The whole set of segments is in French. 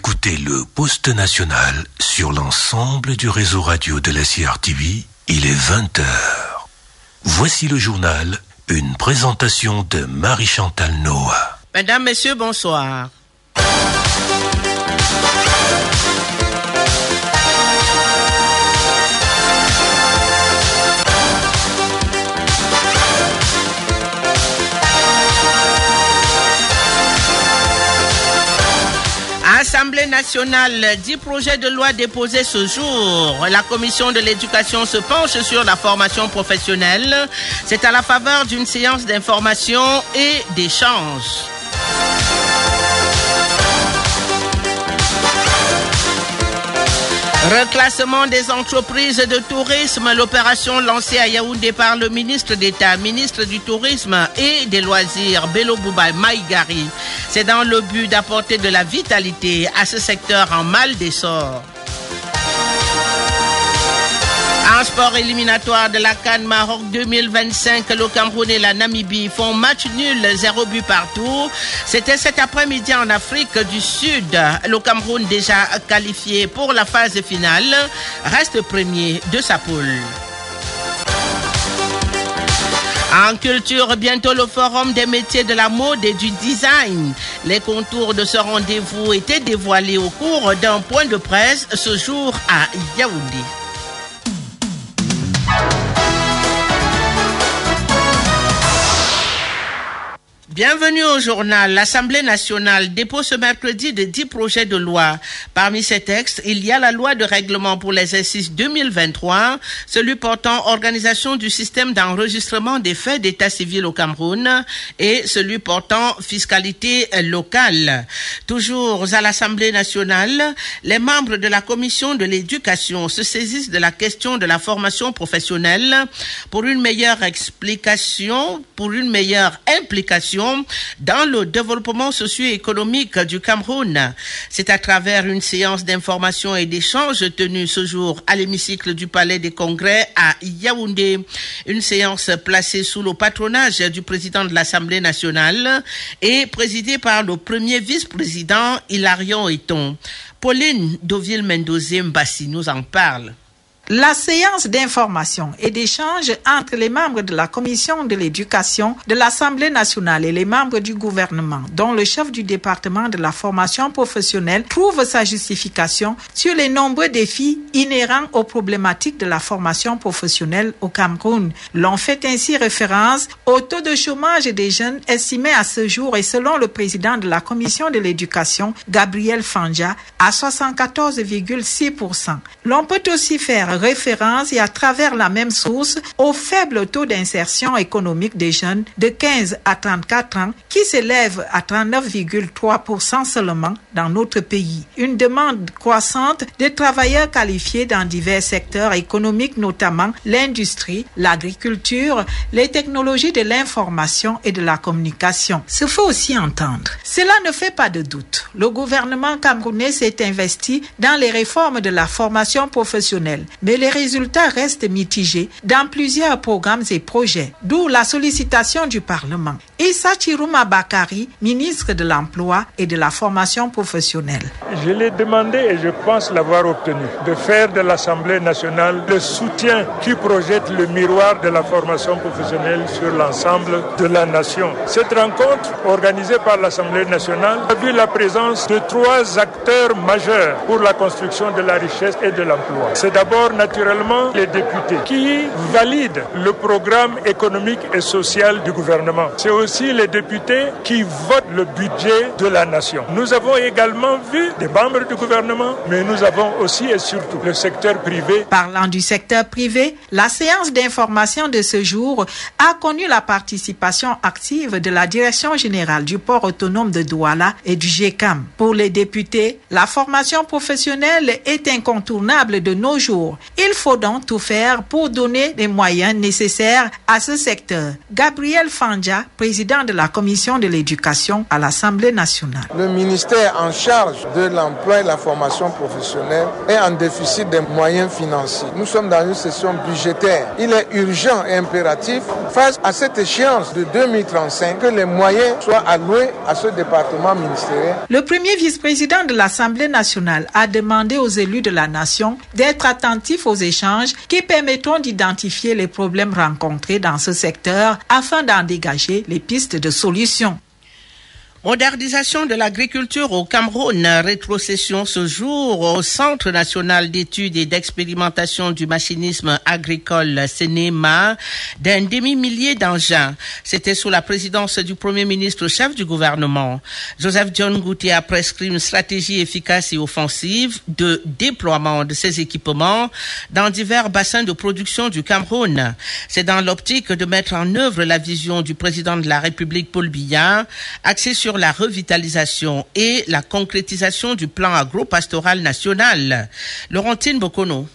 écoutez le Poste National sur l'ensemble du réseau radio de la CRTV. Il est 20h. Voici le journal, une présentation de Marie-Chantal Noah. Mesdames, Messieurs, bonsoir. Assemblée nationale, 10 projets de loi déposés ce jour. La commission de l'éducation se penche sur la formation professionnelle. C'est à la faveur d'une séance d'information et d'échange. Reclassement des entreprises de tourisme, l'opération lancée à Yaoundé par le ministre d'État, ministre du Tourisme et des Loisirs, Bello Bouba Maïgari. C'est dans le but d'apporter de la vitalité à ce secteur en mal d'essor. En sport éliminatoire de la CAN Maroc 2025, le Cameroun et la Namibie font match nul, 0 but partout. C'était cet après-midi en Afrique du Sud. Le Cameroun, déjà qualifié pour la phase finale, reste premier de sa poule. En culture, bientôt le forum des métiers de la mode et du design. Les contours de ce rendez-vous étaient dévoilés au cours d'un point de presse ce jour à Yaoundé. Bienvenue au journal. L'Assemblée nationale dépose ce mercredi de 10 projets de loi. Parmi ces textes, il y a la loi de règlement pour l'exercice 2023, celui portant organisation du système d'enregistrement des faits d'état civil au Cameroun et celui portant fiscalité locale. Toujours à l'Assemblée nationale, les membres de la commission de l'éducation se saisissent de la question de la formation professionnelle pour une meilleure explication, pour une meilleure implication dans le développement socio-économique du Cameroun. C'est à travers une séance d'information et d'échange tenue ce jour à l'hémicycle du Palais des Congrès à Yaoundé. Une séance placée sous le patronage du président de l'Assemblée nationale et présidée par le premier vice-président Hilarion Eton. Pauline Deauville-Mendozé-Mbassi nous en parle. La séance d'information et d'échange entre les membres de la commission de l'éducation de l'Assemblée nationale et les membres du gouvernement, dont le chef du département de la formation professionnelle, trouve sa justification sur les nombreux défis inhérents aux problématiques de la formation professionnelle au Cameroun. L'on fait ainsi référence au taux de chômage des jeunes estimé à ce jour et selon le président de la commission de l'éducation, Gabriel Fanja, à 74,6%. L'on peut aussi faire référence et à travers la même source au faible taux d'insertion économique des jeunes de 15 à 34 ans qui s'élève à 39,3% seulement dans notre pays. Une demande croissante de travailleurs qualifiés dans divers secteurs économiques, notamment l'industrie, l'agriculture, les technologies de l'information et de la communication. Se faut aussi entendre. Cela ne fait pas de doute. Le gouvernement camerounais s'est investi dans les réformes de la formation professionnelle. Mais les résultats restent mitigés dans plusieurs programmes et projets, d'où la sollicitation du Parlement. Issa Chirouma Bakari, ministre de l'Emploi et de la Formation professionnelle. Je l'ai demandé et je pense l'avoir obtenu, de faire de l'Assemblée nationale le soutien qui projette le miroir de la formation professionnelle sur l'ensemble de la nation. Cette rencontre, organisée par l'Assemblée nationale, a vu la présence de 3 acteurs majeurs pour la construction de la richesse et de l'emploi. C'est d'abord naturellement les députés qui valident le programme économique et social du gouvernement. C'est aussi les députés qui votent le budget de la nation. Nous avons également vu des membres du gouvernement, mais nous avons aussi et surtout le secteur privé. Parlant du secteur privé, la séance d'information de ce jour a connu la participation active de la Direction générale du port autonome de Douala et du GECAM. Pour les députés, la formation professionnelle est incontournable de nos jours Il faut donc tout faire pour donner les moyens nécessaires à ce secteur. Gabriel Fandja, président de la Commission de l'éducation à l'Assemblée nationale. Le ministère en charge de l'emploi et la formation professionnelle est en déficit des moyens financiers. Nous sommes dans une session budgétaire. Il est urgent et impératif, face à cette échéance de 2035, que les moyens soient alloués à ce département ministériel. Le premier vice-président de l'Assemblée nationale a demandé aux élus de la nation d'être attentifs aux échanges qui permettront d'identifier les problèmes rencontrés dans ce secteur afin d'en dégager les pistes de solutions. Modernisation de l'agriculture au Cameroun, rétrocession ce jour au Centre national d'études et d'expérimentation du machinisme agricole CNEMA d'un demi-millier d'engins. C'était sous la présidence du Premier ministre chef du gouvernement. Joseph John Goutier a prescrit une stratégie efficace et offensive de déploiement de ces équipements dans divers bassins de production du Cameroun. C'est dans l'optique de mettre en œuvre la vision du président de la République Paul Biya, axée sur la revitalisation et la concrétisation du plan agro-pastoral national. Laurentine Bokono.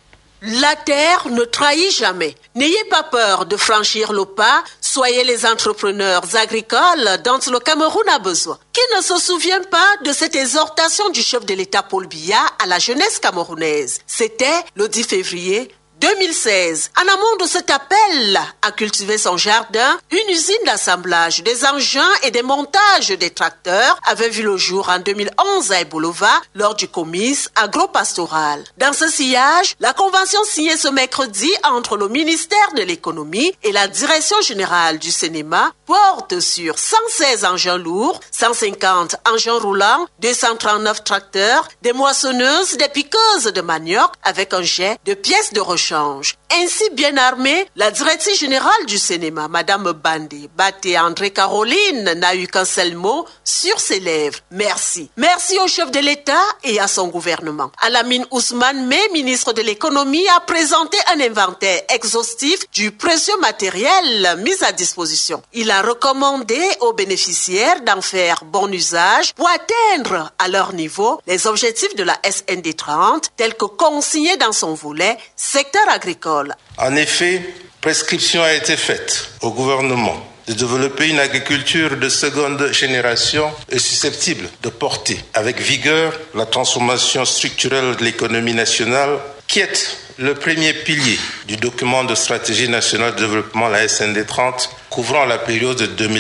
La terre ne trahit jamais. N'ayez pas peur de franchir le pas. Soyez les entrepreneurs agricoles dont le Cameroun a besoin. Qui ne se souvient pas de cette exhortation du chef de l'État Paul Biya à la jeunesse camerounaise? C'était le 10 février 2016. En amont de cet appel à cultiver son jardin, une usine d'assemblage des engins et des montages des tracteurs avait vu le jour en 2011 à Ebolova lors du comice agro-pastoral. Dans ce sillage, la convention signée ce mercredi entre le ministère de l'économie et la direction générale du CNEMA porte sur 116 engins lourds, 150 engins roulants, 239 tracteurs, des moissonneuses, des piqueuses de manioc avec un jet de pièces de rechange. Ainsi bien armée, la directrice générale du CNEMA, Madame Bandé Baté André Caroline, n'a eu qu'un seul mot sur ses lèvres. Merci. Merci au chef de l'État et à son gouvernement. Alamine Ousmane, ministre de l'économie, a présenté un inventaire exhaustif du précieux matériel mis à disposition. Il a recommandé aux bénéficiaires d'en faire bon usage pour atteindre à leur niveau les objectifs de la SND 30, tels que consignés dans son volet secteur agricole. En effet, prescription a été faite au gouvernement de développer une agriculture de seconde génération et susceptible de porter avec vigueur la transformation structurelle de l'économie nationale qui est le premier pilier du document de stratégie nationale de développement, la SND 30, couvrant la période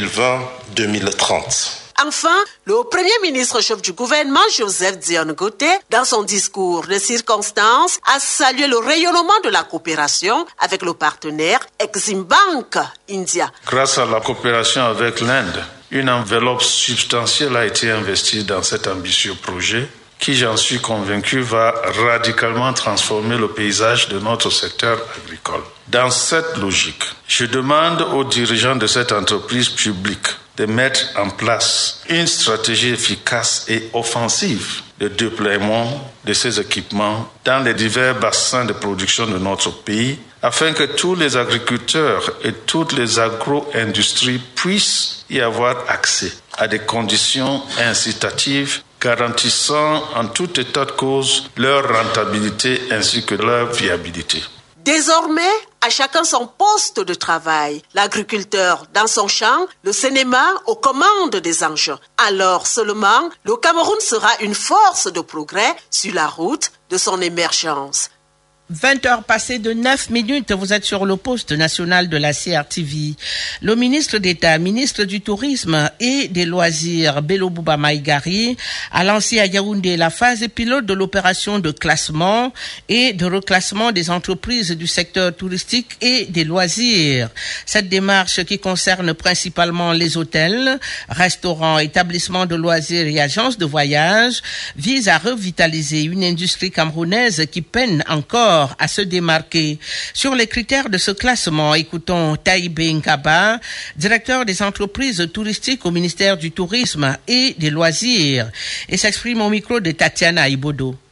2020-2030. Enfin, le Premier ministre chef du gouvernement, Joseph Dion Goté, dans son discours de circonstance, a salué le rayonnement de la coopération avec le partenaire Exim Bank India. Grâce à la coopération avec l'Inde, une enveloppe substantielle a été investie dans cet ambitieux projet qui, j'en suis convaincu, va radicalement transformer le paysage de notre secteur agricole. Dans cette logique, je demande aux dirigeants de cette entreprise publique de mettre en place une stratégie efficace et offensive de déploiement de ces équipements dans les divers bassins de production de notre pays, afin que tous les agriculteurs et toutes les agro-industries puissent y avoir accès à des conditions incitatives garantissant en tout état de cause leur rentabilité ainsi que leur viabilité. Désormais, à chacun son poste de travail, l'agriculteur dans son champ, le CNEMA aux commandes des engins. Alors seulement, le Cameroun sera une force de progrès sur la route de son émergence. 20 heures passées de 9 minutes, vous êtes sur le poste national de la CRTV. Le ministre d'État, ministre du Tourisme et des Loisirs, Bello Bouba Maïgari, a lancé à Yaoundé la phase pilote de l'opération de classement et de reclassement des entreprises du secteur touristique et des loisirs. Cette démarche, qui concerne principalement les hôtels, restaurants, établissements de loisirs et agences de voyage, vise à revitaliser une industrie camerounaise qui peine encore à se démarquer. Sur les critères de ce classement, écoutons Taïbé Nkaba, directeur des entreprises touristiques au ministère du Tourisme et des Loisirs, et s'exprime au micro de Tatiana Ibodo.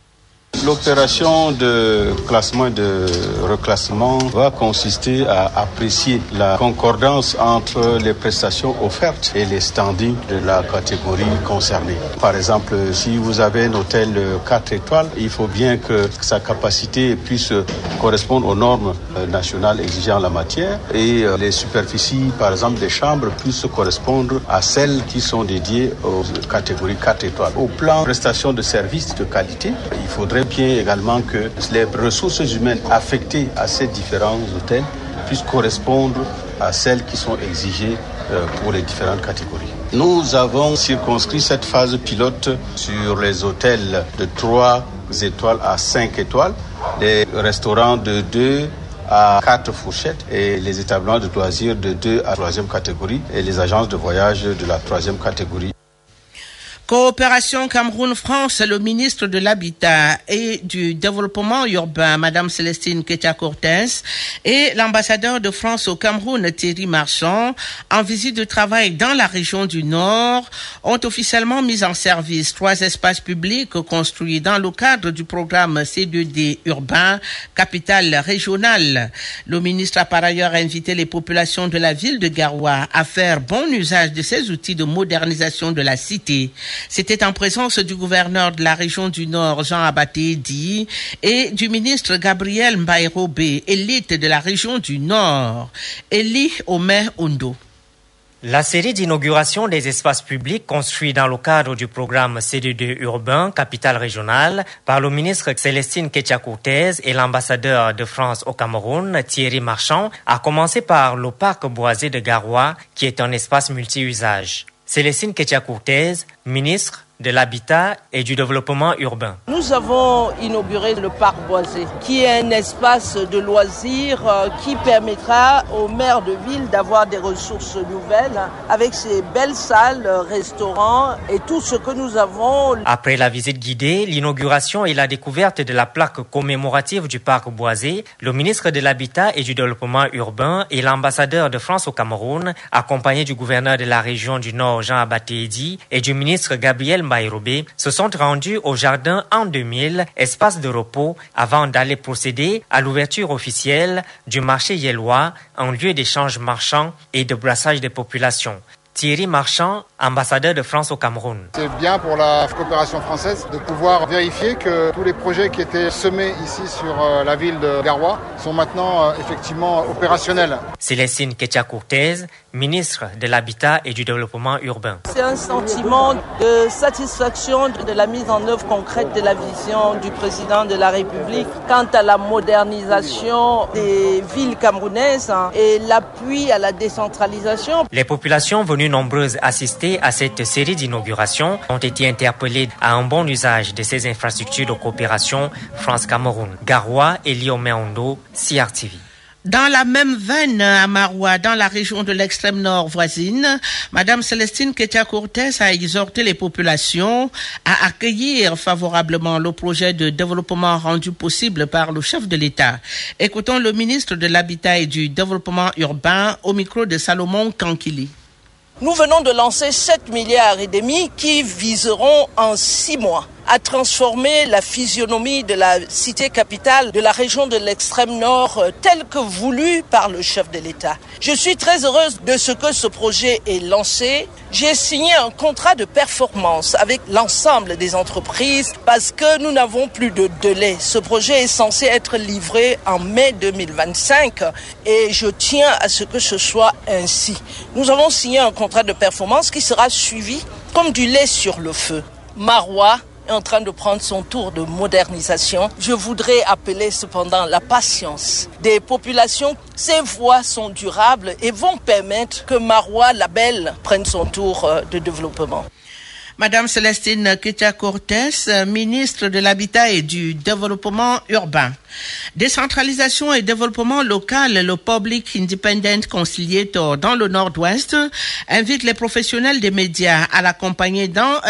L'opération de classement et de reclassement va consister à apprécier la concordance entre les prestations offertes et les standings de la catégorie concernée. Par exemple, si vous avez un hôtel 4 étoiles, il faut bien que sa capacité puisse correspondre aux normes nationales exigées en la matière et les superficies, par exemple, des chambres puissent correspondre à celles qui sont dédiées aux catégories 4 étoiles. Au plan prestation de services de qualité, il faudrait bien également que les ressources humaines affectées à ces différents hôtels puissent correspondre à celles qui sont exigées pour les différentes catégories. Nous avons circonscrit cette phase pilote sur les hôtels de 3 étoiles à 5 étoiles, les restaurants de 2 à 4 fourchettes et les établissements de loisirs de 2 à 3e catégorie et les agences de voyage de la 3e catégorie. Coopération Cameroun-France, le ministre de l'Habitat et du Développement urbain, Madame Célestine Kétia-Cortez, et l'ambassadeur de France au Cameroun, Thierry Marchand, en visite de travail dans la région du Nord, ont officiellement mis en service 3 espaces publics construits dans le cadre du programme C2D urbain, capitale régionale. Le ministre a par ailleurs invité les populations de la ville de Garoua à faire bon usage de ces outils de modernisation de la cité. C'était en présence du gouverneur de la région du Nord, Jean Abaté-Di, et du ministre Gabriel Mbaye-Robé, élite de la région du Nord, Eli Omer Ondo. La série d'inauguration des espaces publics construits dans le cadre du programme C2D urbain, capitale régionale, par le ministre Célestine Kétia-Cortez et l'ambassadeur de France au Cameroun, Thierry Marchand, a commencé par le parc boisé de Garoua, qui est un espace multi-usage. Célestine Kétia-Cortez, ministre de l'Habitat et du Développement urbain. Nous avons inauguré le parc boisé, qui est un espace de loisirs qui permettra aux maires de ville d'avoir des ressources nouvelles avec ses belles salles, restaurants et tout ce que nous avons. Après la visite guidée, l'inauguration et la découverte de la plaque commémorative du parc boisé, le ministre de l'Habitat et du Développement urbain et l'ambassadeur de France au Cameroun, accompagnés du gouverneur de la région du Nord, Jean Abaté-Di, et du ministre Gabriel Mbaye-Robé, se sont rendus au jardin en 2000, espace de repos, avant d'aller procéder à l'ouverture officielle du marché yélois, un lieu d'échange marchand et de brassage des populations. Thierry Marchand, ambassadeur de France au Cameroun. C'est bien pour la coopération française de pouvoir vérifier que tous les projets qui étaient semés ici sur la ville de Garoua sont maintenant effectivement opérationnels. Célestine Kétia-Cortez, ministre de l'Habitat et du Développement urbain. C'est un sentiment de satisfaction de la mise en œuvre concrète de la vision du président de la République quant à la modernisation des villes camerounaises et l'appui à la décentralisation. Les populations venues nombreuses assister à cette série d'inaugurations ont été interpellées à un bon usage de ces infrastructures de coopération France-Cameroun. Garoua et Liomé Ondo, CRTV. Dans la même veine, à Maroua, dans la région de l'extrême nord voisine, Madame Célestine Kétia-Cortez a exhorté les populations à accueillir favorablement le projet de développement rendu possible par le chef de l'État. Écoutons le ministre de l'Habitat et du Développement urbain au micro de Salomon Kankili. Nous venons de lancer 7,5 milliards qui viseront en 6 mois à transformer la physionomie de la cité capitale de la région de l'extrême nord telle que voulue par le chef de l'État. Je suis très heureuse de ce que ce projet est lancé. J'ai signé un contrat de performance avec l'ensemble des entreprises parce que nous n'avons plus de délai. Ce projet est censé être livré en mai 2025 et je tiens à ce que ce soit ainsi. Nous avons signé un contrat de performance qui sera suivi comme du lait sur le feu. Maroua est en train de prendre son tour de modernisation. Je voudrais appeler cependant la patience des populations. Ces voies sont durables et vont permettre que Maroua, la belle, prenne son tour de développement. Madame Célestine Kétia-Cortez, ministre de l'Habitat et du Développement urbain. Décentralisation et développement local, le Public Independent Conciliator dans le Nord-Ouest invite les professionnels des médias à l'accompagner dans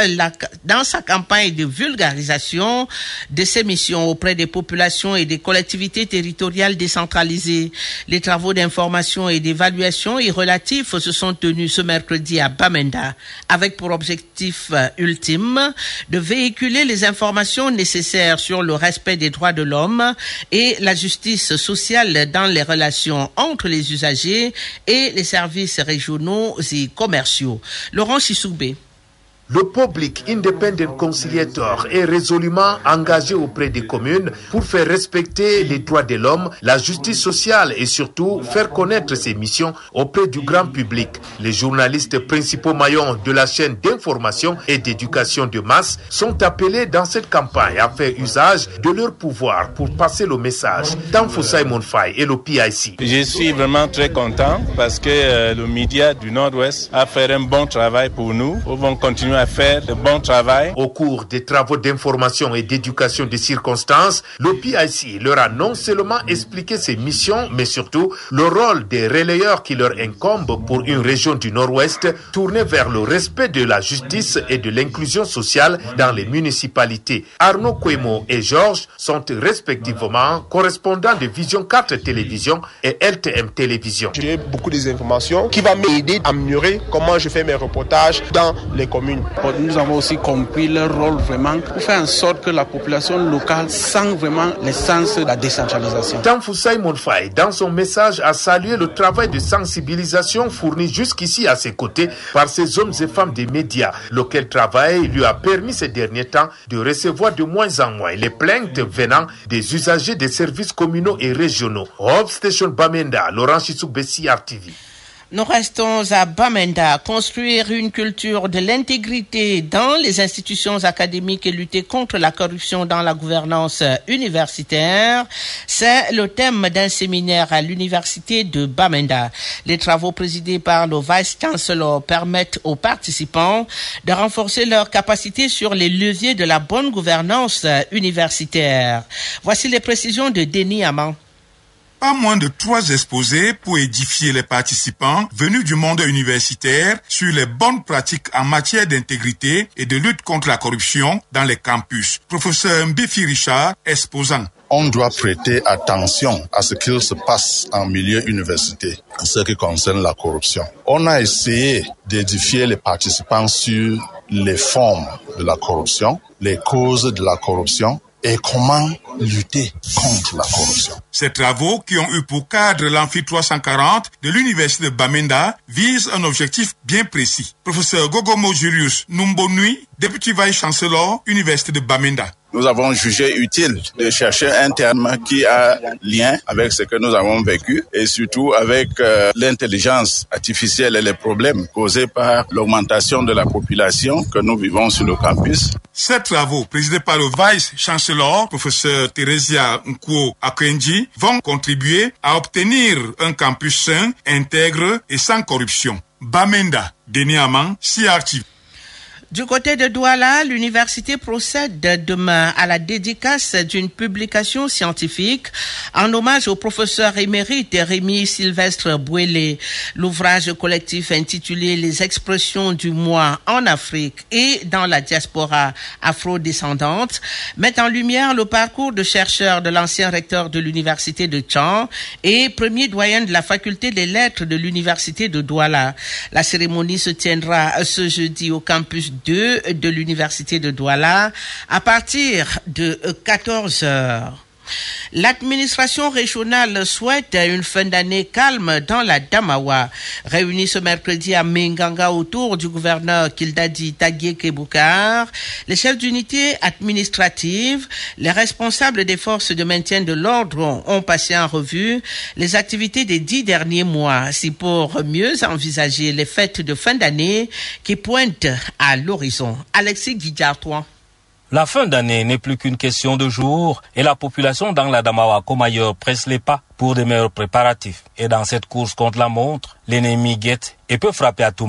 sa campagne de vulgarisation de ses missions auprès des populations et des collectivités territoriales décentralisées. Les travaux d'information et d'évaluation y relatifs se sont tenus ce mercredi à Bamenda, avec pour objectif ultime de véhiculer les informations nécessaires sur le respect des droits de l'homme et la justice sociale dans les relations entre les usagers et les services régionaux et commerciaux. Laurent Chissoubé. Le Public Independent Conciliator est résolument engagé auprès des communes pour faire respecter les droits de l'homme, la justice sociale et surtout faire connaître ses missions auprès du grand public. Les journalistes principaux maillons de la chaîne d'information et d'éducation de masse sont appelés dans cette campagne à faire usage de leur pouvoir pour passer le message. Tanfo Simon Faye et le PIC. Je suis vraiment très content parce que le média du Nord-Ouest a fait un bon travail pour nous. Nous vont continuer à faire de bon travail. Au cours des travaux d'information et d'éducation des circonstances, le PIC leur a non seulement expliqué ses missions, mais surtout le rôle des relayeurs qui leur incombe pour une région du Nord-Ouest tournée vers le respect de la justice et de l'inclusion sociale dans les municipalités. Arnaud Kwemo et Georges sont respectivement correspondants de Vision 4 Télévision et LTM Télévision. J'ai beaucoup d'informations qui vont m'aider à améliorer comment je fais mes reportages dans les communes. Nous avons aussi compris leur rôle vraiment pour faire en sorte que la population locale sent vraiment l'essence de la décentralisation. Tanfo Simon Faye, dans son message, a salué le travail de sensibilisation fourni jusqu'ici à ses côtés par ces hommes et femmes des médias, lequel travail lui a permis ces derniers temps de recevoir de moins en moins les plaintes venant des usagers des services communaux et régionaux. Hope Station Bamenda, Laurent Chissoubé, CRTV. Nous restons à Bamenda. Construire une culture de l'intégrité dans les institutions académiques et lutter contre la corruption dans la gouvernance universitaire, c'est le thème d'un séminaire à l'université de Bamenda. Les travaux présidés par le vice-chancellor permettent aux participants de renforcer leurs capacités sur les leviers de la bonne gouvernance universitaire. Voici les précisions de Denis Amand. Pas moins de 3 exposés pour édifier les participants venus du monde universitaire sur les bonnes pratiques en matière d'intégrité et de lutte contre la corruption dans les campus. Professeur Mbifi Richard, exposant. On doit prêter attention à ce qu'il se passe en milieu universitaire en ce qui concerne la corruption. On a essayé d'édifier les participants sur les formes de la corruption, les causes de la corruption, et comment lutter contre la corruption. Ces travaux, qui ont eu pour cadre l'amphi 340 de l'université de Bamenda, visent un objectif bien précis. Professeur Gogomo Julius Numbonui, député vice-chancellor, université de Bamenda. Nous avons jugé utile de chercher un terme qui a lien avec ce que nous avons vécu et surtout avec l'intelligence artificielle et les problèmes causés par l'augmentation de la population que nous vivons sur le campus. Ces travaux, présidés par le vice-chancellor, professeur Theresia Nkuo Akenji, vont contribuer à obtenir un campus sain, intègre et sans corruption. Bamenda, Denis Amand, CRTV. Du côté de Douala, l'université procède demain à la dédicace d'une publication scientifique en hommage au professeur émérite Rémi Sylvestre Bouélé. L'ouvrage collectif intitulé « Les expressions du moi en Afrique et dans la diaspora afro-descendante » met en lumière le parcours de chercheur de l'ancien recteur de l'université de Tchang et premier doyen de la faculté des lettres de l'université de Douala. La cérémonie se tiendra ce jeudi au campus 2 de l'université de Douala à partir de 14h. L'administration régionale souhaite une fin d'année calme dans la Damawa. Réunis ce mercredi à Minganga autour du gouverneur Kildadi Tagieke Boukar, les chefs d'unité administrative, les responsables des forces de maintien de l'ordre ont passé en revue les activités des 10 derniers mois, si pour mieux envisager les fêtes de fin d'année qui pointent à l'horizon. Alexis Guidjartois. La fin d'année n'est plus qu'une question de jours et la population dans la Damawa comme ailleurs presse les pas pour de meilleurs préparatifs. Et dans cette course contre la montre, l'ennemi guette et peut frapper à tout moment.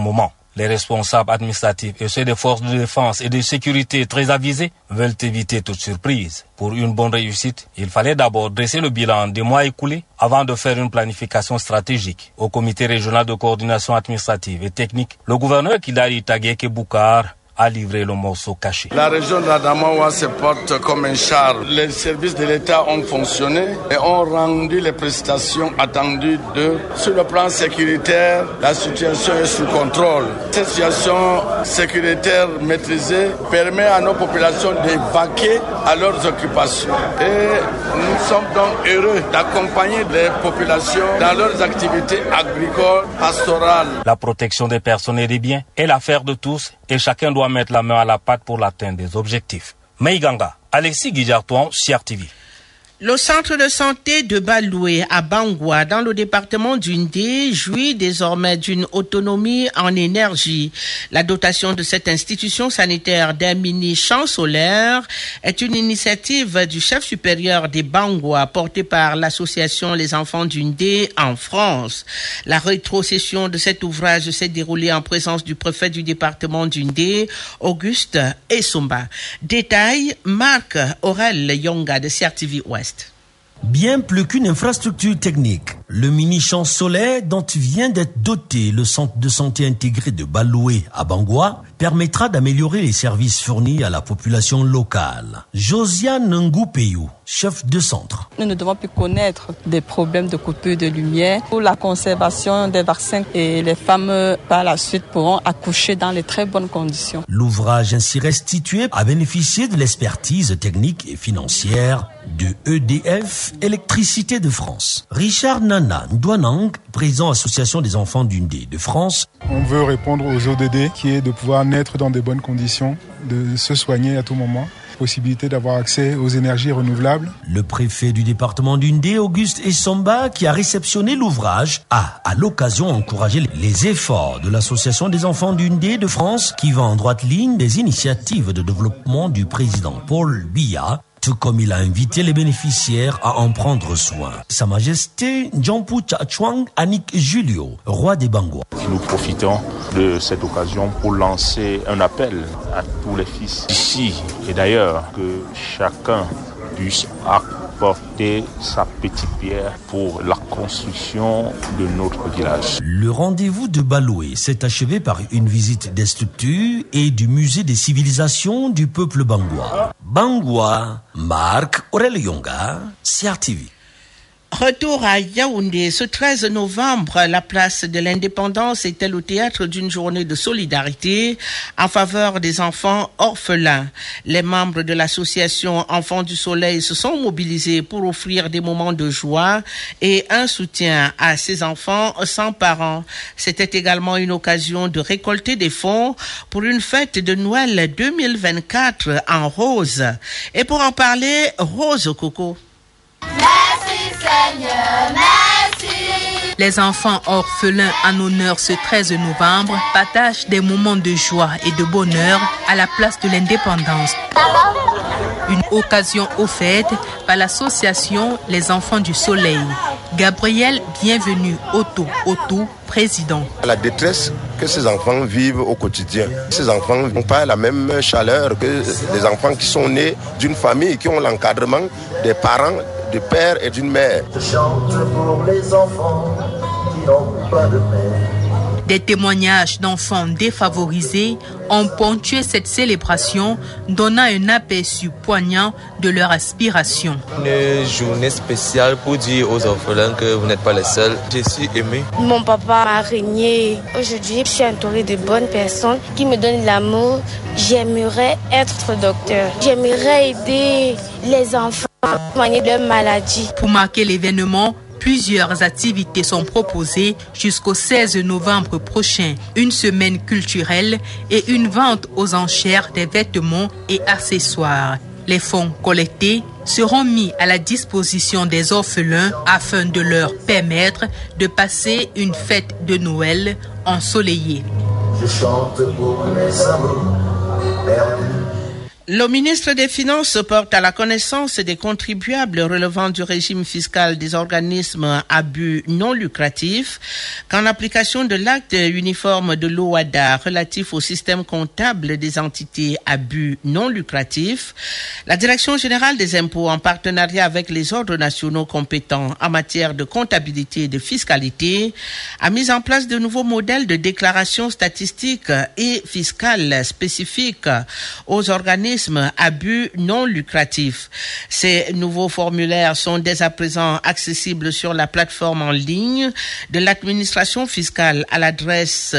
Les responsables administratifs et ceux des forces de défense et de sécurité très avisés veulent éviter toute surprise. Pour une bonne réussite, il fallait d'abord dresser le bilan des mois écoulés avant de faire une planification stratégique. Au comité régional de coordination administrative et technique, le gouverneur Kidari Tagueke Boukar a livré le morceau caché. La région d'Adamawa se porte comme un char. Les services de l'État ont fonctionné et ont rendu les prestations attendues d'eux. Sur le plan sécuritaire, la situation est sous contrôle. Cette situation sécuritaire maîtrisée permet à nos populations d'évacuer à leurs occupations. Et nous sommes donc heureux d'accompagner les populations dans leurs activités agricoles, pastorales. La protection des personnes et des biens est l'affaire de tous et chacun doit mettre la main à la pâte pour l'atteinte des objectifs. Maïganga, Alexis Guijartouan, CRTV. Le centre de santé de Baloué à Bangwa, dans le département d'Undé, jouit désormais d'une autonomie en énergie. La dotation de cette institution sanitaire d'un mini-champ solaire est une initiative du chef supérieur des Bangwa, portée par l'association Les Enfants d'Undé en France. La rétrocession de cet ouvrage s'est déroulée en présence du préfet du département d'Undé, Auguste Essomba. Détail, Marc Aurel Yonga de CRTV Ouest. Bien plus qu'une infrastructure technique, le mini-champ solaire dont vient d'être doté le centre de santé intégré de Baloué à Bangwa permettra d'améliorer les services fournis à la population locale. Josiane Ngoupeyou, chef de centre. Nous ne devons plus connaître des problèmes de coupure de lumière pour la conservation des vaccins et les femmes par la suite pourront accoucher dans les très bonnes conditions. L'ouvrage ainsi restitué a bénéficié de l'expertise technique et financière de EDF Électricité de France. Richard Nana Ndouanang, président Association des enfants d'Undé de France. On veut répondre aux ODD qui est de pouvoir naître dans de bonnes conditions, de se soigner à tout moment. Possibilité d'avoir accès aux énergies renouvelables. Le préfet du département d'Undé, Auguste Essomba, qui a réceptionné l'ouvrage, a à l'occasion encouragé les efforts de l'Association des enfants d'Undé de France qui va en droite ligne des initiatives de développement du président Paul Biya, tout comme il a invité les bénéficiaires à en prendre soin. Sa Majesté Njampu Tchachwang Anik Julio, roi des Bangwa. Nous profitons de cette occasion pour lancer un appel à tous les fils d'ici et d'ailleurs, que chacun puisse apporter sa petite pierre pour la construction de notre village. Le rendez-vous de Baloué s'est achevé par une visite des structures et du musée des civilisations du peuple Bangwa. Bangwa, Marc Aurel-Yonga, CRTV. Retour à Yaoundé. Ce 13 novembre, la place de l'Indépendance était le théâtre d'une journée de solidarité en faveur des enfants orphelins. Les membres de l'association Enfants du Soleil se sont mobilisés pour offrir des moments de joie et un soutien à ces enfants sans parents. C'était également une occasion de récolter des fonds pour une fête de Noël 2024 en rose. Et pour en parler, Rose Coco. Merci Seigneur, merci. Les enfants orphelins en honneur ce 13 novembre partagent des moments de joie et de bonheur à la place de l'Indépendance. Une occasion offerte par l'association Les Enfants du Soleil. Gabriel Bienvenu Otto, président. La détresse que ces enfants vivent au quotidien. Ces enfants n'ont pas la même chaleur que les enfants qui sont nés d'une famille, qui ont l'encadrement des parents, du père et d'une mère. Je chante pour les enfants qui n'ont pas de mère. Des témoignages d'enfants défavorisés ont ponctué cette célébration, donnant un aperçu poignant de leur aspiration. Une journée spéciale pour dire aux orphelins que vous n'êtes pas les seuls. Je suis aimé. Mon papa m'a régné. Aujourd'hui, je suis entourée de bonnes personnes qui me donnent l'amour. J'aimerais être docteur. J'aimerais aider les enfants à soigner leur maladie. Pour marquer l'événement, plusieurs activités sont proposées jusqu'au 16 novembre prochain. Une semaine culturelle et une vente aux enchères des vêtements et accessoires. Les fonds collectés seront mis à la disposition des orphelins afin de leur permettre de passer une fête de Noël ensoleillée. Je chante pour mes amours perdus. Le ministre des Finances porte à la connaissance des contribuables relevant du régime fiscal des organismes à but non lucratif qu'en application de l'acte uniforme de l'OHADA relatif au système comptable des entités à but non lucratif, la Direction générale des impôts, en partenariat avec les ordres nationaux compétents en matière de comptabilité et de fiscalité, a mis en place de nouveaux modèles de déclaration statistique et fiscale spécifiques aux organismes à but non lucratif. Ces nouveaux formulaires sont dès à présent accessibles sur la plateforme en ligne de l'administration fiscale à l'adresse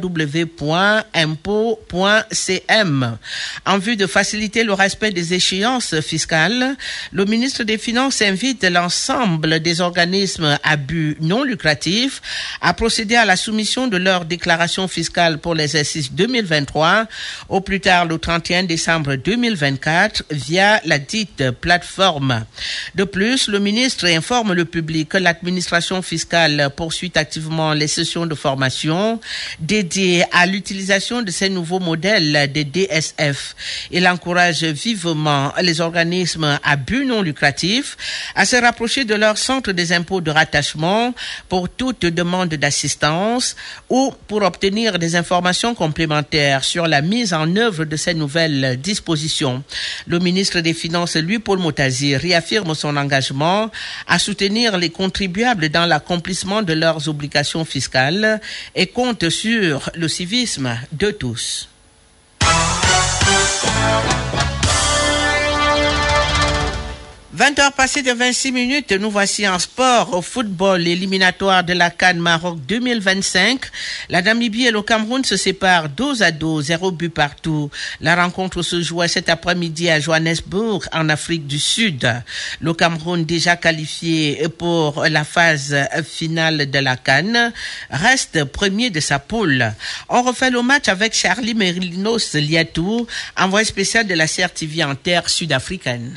www.impôt.cm. En vue de faciliter le respect des échéances fiscales, le ministre des Finances invite l'ensemble des organismes à but non lucratif à procéder à la soumission de leur déclaration fiscale pour l'exercice 2023 au plus tard le 31 décembre 2024 via la dite plateforme. De plus, le ministre informe le public que l'administration fiscale poursuit activement les sessions de formation dédiées à l'utilisation de ces nouveaux modèles des DSF. Il encourage vivement les organismes à but non lucratif à se rapprocher de leur centre des impôts de rattachement pour toute demande d'assistance ou pour obtenir des informations complémentaires sur la mise en œuvre de ces nouvelles dispositions. Le ministre des Finances, Louis Paul Motazi, réaffirme son engagement à soutenir les contribuables dans l'accomplissement de leurs obligations fiscales et compte sur le civisme de tous. 20h passées de 26 minutes, nous voici en sport. Au football éliminatoire de la CAN Maroc 2025, la Namibie et le Cameroun se séparent 2-2, 0 but partout. La rencontre se jouait cet après-midi à Johannesburg, en Afrique du Sud. Le Cameroun, déjà qualifié pour la phase finale de la CAN, reste premier de sa poule. On refait le match avec Charlie Merinos Liatou, envoyé spécial de la CRTV en terre sud-africaine.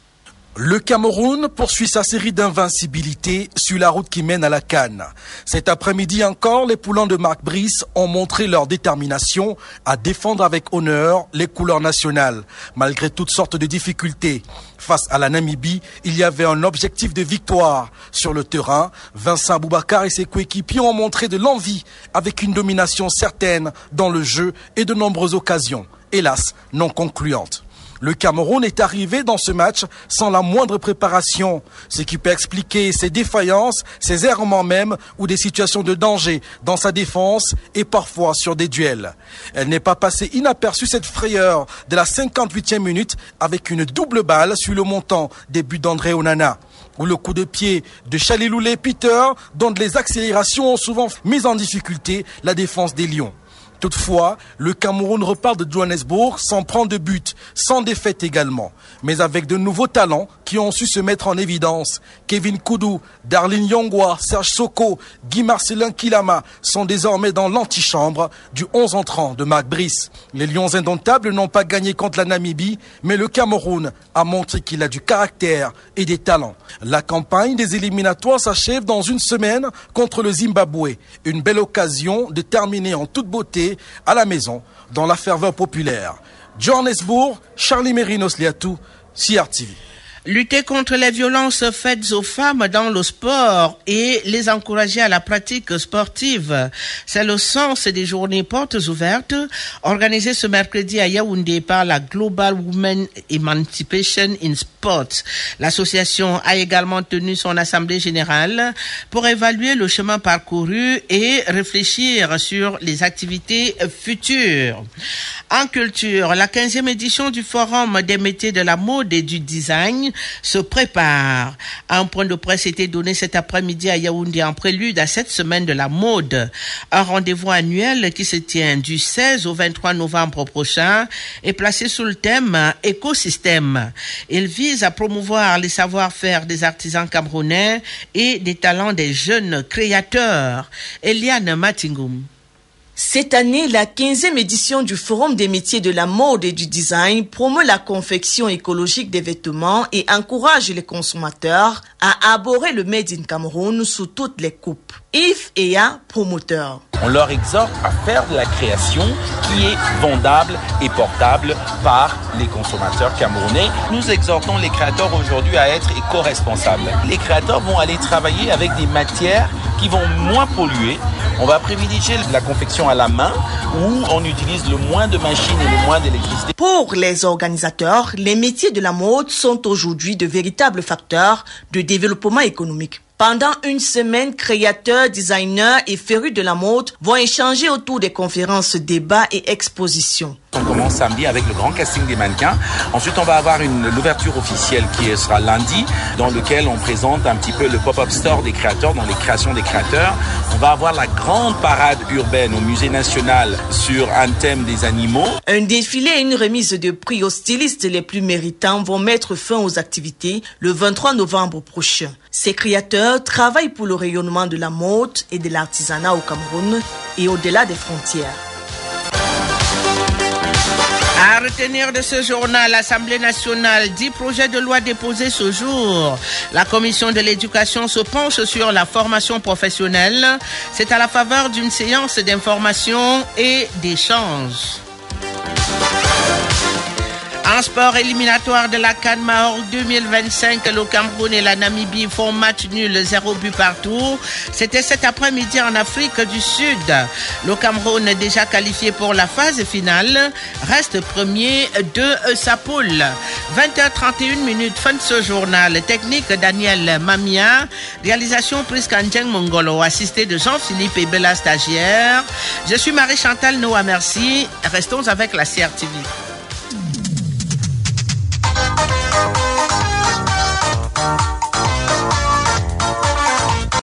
Le Cameroun poursuit sa série d'invincibilité sur la route qui mène à la CAN. Cet après-midi encore, les poulains de Marc Brice ont montré leur détermination à défendre avec honneur les couleurs nationales. Malgré toutes sortes de difficultés, face à la Namibie, il y avait un objectif de victoire. Sur le terrain, Vincent Boubacar et ses coéquipiers ont montré de l'envie avec une domination certaine dans le jeu et de nombreuses occasions, hélas non concluantes. Le Cameroun est arrivé dans ce match sans la moindre préparation, ce qui peut expliquer ses défaillances, ses errements même ou des situations de danger dans sa défense et parfois sur des duels. Elle n'est pas passée inaperçue cette frayeur de la 58e minute avec une double balle sur le montant des buts d'André Onana, où le coup de pied de Chaliloulé Peter, dont les accélérations ont souvent mis en difficulté la défense des Lions. Toutefois, le Cameroun repart de Johannesburg sans prendre de but, sans défaite également, mais avec de nouveaux talents qui ont su se mettre en évidence. Kevin Koudou, Darlene Yongwa, Serge Soko, Guy-Marcelin Kilama sont désormais dans l'antichambre du 11 entrant de Marc Brice. Les Lions indomptables n'ont pas gagné contre la Namibie, mais le Cameroun a montré qu'il a du caractère et des talents. La campagne des éliminatoires s'achève dans une semaine contre le Zimbabwe. Une belle occasion de terminer en toute beauté à la maison, dans la ferveur populaire. Johannesburg, Charlie Merinos Liatou, CRTV. Lutter contre les violences faites aux femmes dans le sport et les encourager à la pratique sportive. C'est le sens des journées portes ouvertes organisées ce mercredi à Yaoundé par la Global Women Emancipation in Sport. L'association a également tenu son assemblée générale pour évaluer le chemin parcouru et réfléchir sur les activités futures. En culture, la 15e édition du Forum des métiers de la mode et du design se prépare. Un point de presse était donné cet après-midi à Yaoundé en prélude à cette semaine de la mode. Un rendez-vous annuel qui se tient du 16 au 23 novembre prochain est placé sous le thème écosystème. Il vise à promouvoir les savoir-faire des artisans camerounais et des talents des jeunes créateurs. Eliane Matingoum. Cette année, la 15e édition du Forum des métiers de la mode et du design promeut la confection écologique des vêtements et encourage les consommateurs à aborder le Made in Cameroun sous toutes les coupes. Yves Eya, promoteur. On leur exhorte à faire de la création qui est vendable et portable par les consommateurs camerounais. Nous exhortons les créateurs aujourd'hui à être éco-responsables. Les créateurs vont aller travailler avec des matières qui vont moins polluer. On va privilégier la confection à la main où on utilise le moins de machines et le moins d'électricité. Pour les organisateurs, les métiers de la mode sont aujourd'hui de véritables facteurs de développement économique. Pendant une semaine, créateurs, designers et férus de la mode vont échanger autour des conférences, débats et expositions. On commence samedi avec le grand casting des mannequins. Ensuite, on va avoir l'ouverture officielle qui sera lundi, dans lequel on présente un petit peu le pop-up store des créateurs, dans les créations des créateurs. On va avoir la grande parade urbaine au Musée national sur un thème des animaux. Un défilé et une remise de prix aux stylistes les plus méritants vont mettre fin aux activités le 23 novembre prochain. Ces créateurs travaillent pour le rayonnement de la mode et de l'artisanat au Cameroun et au-delà des frontières. À retenir de ce journal, l'Assemblée nationale, 10 projets de loi déposés ce jour. La commission de l'éducation se penche sur la formation professionnelle. C'est à la faveur d'une séance d'information et d'échange. En sport éliminatoire de la CAN Maroc 2025, le Cameroun et la Namibie font match nul 0 but partout. C'était cet après-midi en Afrique du Sud. Le Cameroun, déjà qualifié pour la phase finale, reste premier de sa poule. 20h31, fin de ce journal. Technique Daniel Mamia. Réalisation Prisca Ndjeng Mongolo, assisté de Jean-Philippe et Bella Stagiaire. Je suis Marie-Chantal Noah, merci. Restons avec la CRTV.